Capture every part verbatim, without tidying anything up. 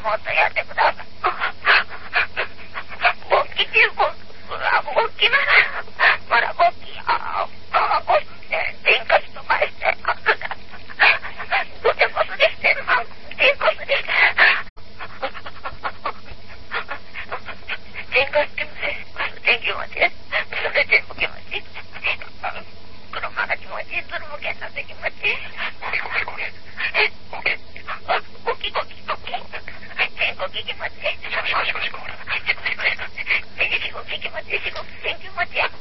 もっとやってください。勃起っていうことは、勃起なら、まだ勃起、ああ、こうして、電化しとかして、どてこすでしてるの、電化すでして、電化してます、電気持ち、それで気持ち、車が気持ち、ズル向けになって気持ち、ゴキゴキゴキ、ゴキゴキ、電ゴキ気持ち、シコシコシコシコ、ほら、シコシコシコ、シコキ気持ち、シコキ気持ちや。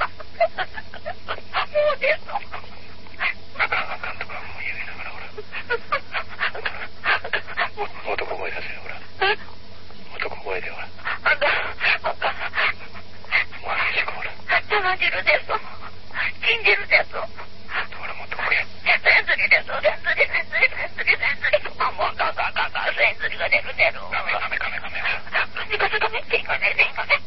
もうですの。 あかんあかんとかもう言いながら、ほら。男声出せよ、ほら。男声で、ほら。 あんた、あかん。 もう激しく、ほら。 玉汁です。金汁です。 ほら、もっとこれ。 センスリです。センスリ、センスリ、センスリ、センスリ。あ、もう、かかかか、センスリが出る出る。 カメカメカメカメ。 カメカメカメ、電化ね、電化ね。